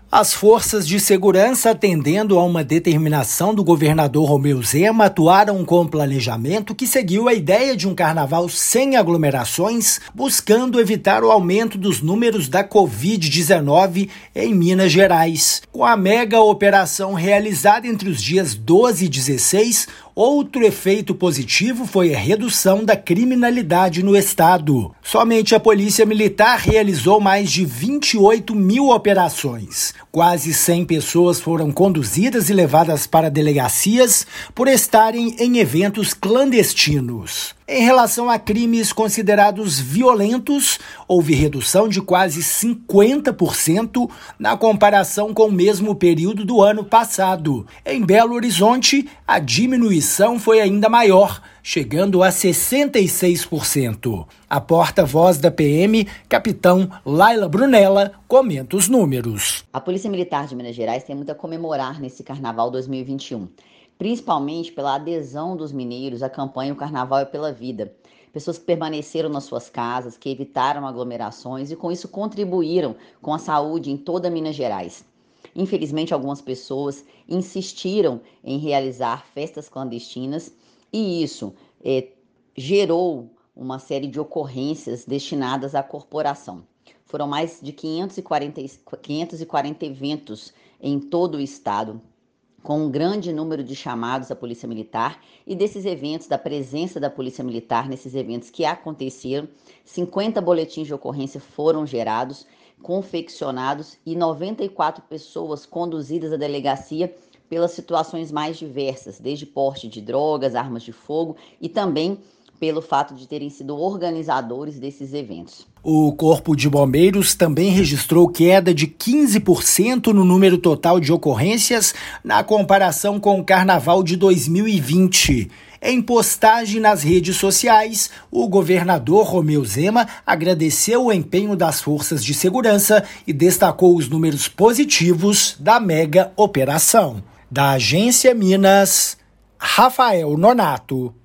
As forças de segurança, atendendo a uma determinação do governador Romeu Zema, atuaram com um planejamento que seguiu a ideia de um carnaval sem aglomerações, buscando evitar o aumento dos números da Covid-19 em Minas Gerais. Com a mega operação realizada entre os dias 12 e 16, outro efeito positivo foi a redução da criminalidade no estado. Somente a Polícia Militar realizou mais de 28 mil operações. Quase 100 pessoas foram conduzidas e levadas para delegacias por estarem em eventos clandestinos. Em relação a crimes considerados violentos, houve redução de quase 50% na comparação com o mesmo período do ano passado. Em Belo Horizonte, a diminuição foi ainda maior, chegando a 66%. A porta-voz da PM, capitão Laila Brunella, comenta os números. A Polícia Militar de Minas Gerais tem muito a comemorar nesse Carnaval 2021. Principalmente pela adesão dos mineiros à campanha O Carnaval é pela Vida. Pessoas que permaneceram nas suas casas, que evitaram aglomerações e com isso contribuíram com a saúde em toda Minas Gerais. Infelizmente, algumas pessoas insistiram em realizar festas clandestinas e isso gerou uma série de ocorrências destinadas à corporação. Foram mais de 540 eventos em todo o estado, com um grande número de chamados à Polícia Militar, e desses eventos, da presença da Polícia Militar nesses eventos que aconteceram, 50 boletins de ocorrência foram gerados, confeccionados e 94 pessoas conduzidas à delegacia pelas situações mais diversas, desde porte de drogas, armas de fogo e também pelo fato de terem sido organizadores desses eventos. O Corpo de Bombeiros também registrou queda de 15% no número total de ocorrências na comparação com o Carnaval de 2020. Em postagem nas redes sociais, o governador Romeu Zema agradeceu o empenho das forças de segurança e destacou os números positivos da mega operação. Da Agência Minas, Rafael Nonato.